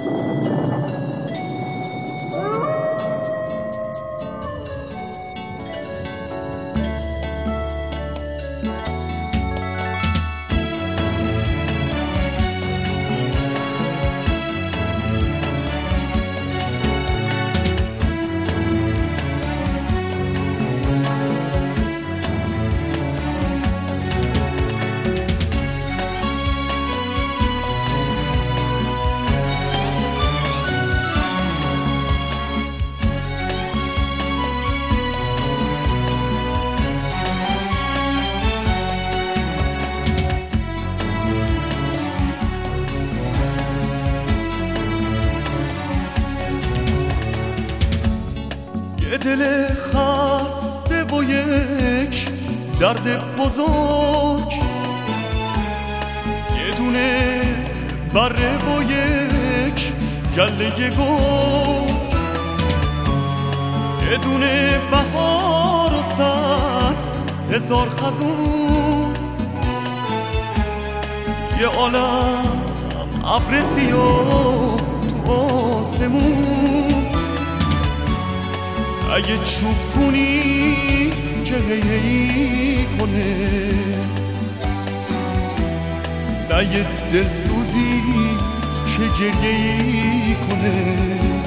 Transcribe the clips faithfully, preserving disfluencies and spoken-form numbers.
دل خسته و یک درد بزرگ، یه دونه بره و یک گله گل، یه دونه بهار و صد هزار خزون، یه عالم ابر سیاه تو آسمون. اگه چوب کنی که هی هی کنه، نه یه دلسوزی که گریه کنه،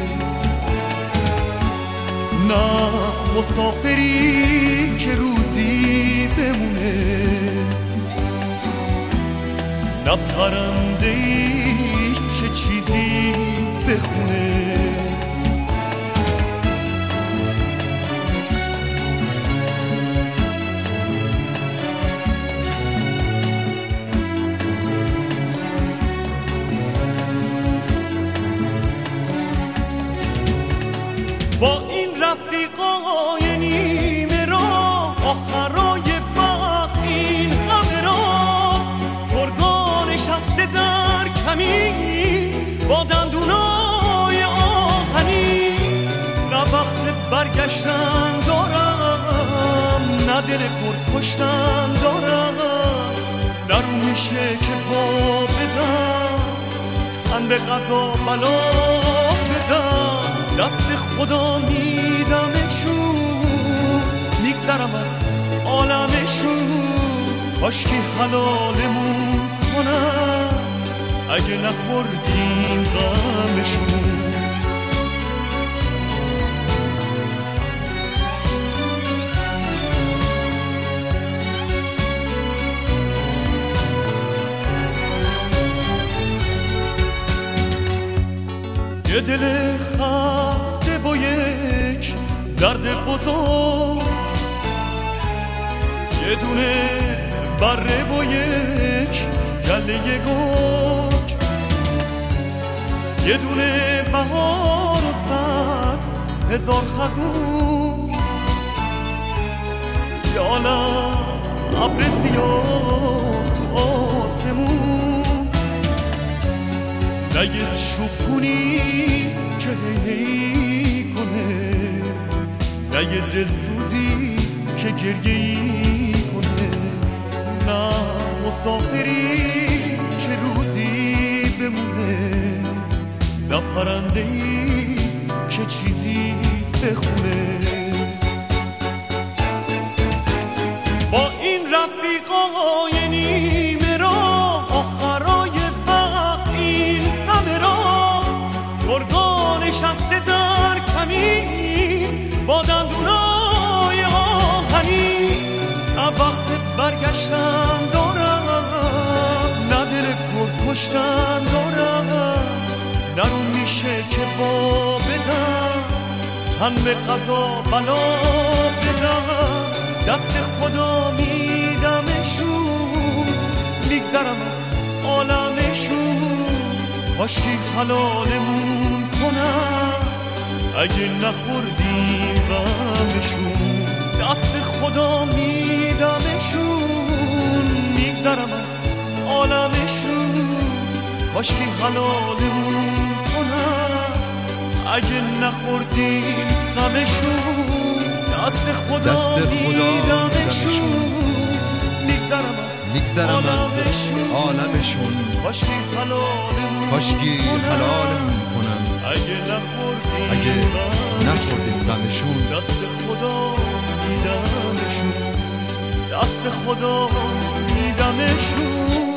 نه مسافری که روزی بمونه، نه پرنده‌ای که چیزی بخونه. با این رفیقای نیمه راه، آخرای وقت این همه راه، گرگا نشسته در کمین با دندونای آهنی. نه وقت برگشتن دارم، نه دل پر کشتن دارم، نه رو میشه که پا بدم، تن به قضا بلا بدم. دست خدا میدمشون، میگذرم از عالمشون، کاشکی حلالمون کنن اگه نخوردیم غمشون. یه دل خسته با یک درد بزرگ، یه دونه بره با یک گله گرگ، یه دونه بهار و صد هزار خزون، یه عالم ابر سیاه تو آسمون. نه یه چوبونی که هی هی کنه، نه یه دلسوزی که گریه کنه، نه مسافری که روزی بمونه، نه پرنده‌ای که چیزی بخونه. با این رفیقای نیمه راه، آخرای وقت این همه راه، گرگا نشسته در کمین با دندونای آهنی. نه وقت برگشتن دارم، نه دل پر کشتن دارم، نه رو میشه که با بدم، تن به قضا بلا بدم. دست خدا میدمشون، میگذرم از عالمشون، کاشکی حلالمون کنن اگه نخوردیم غمشون. دست خدا میدمشون، میگذرم از عالمشون، کاشکی حلالمون کنن اگه نخوردیم غمشون. دست خدا میدمشون، میگذرم از میگذرم از عالمشون کاشکی حلالمون کاشکی حلالمون کنم اگه نخوردیم اگه نخوردیم غمشون دست خدا میدمشون دست خدا میدمشون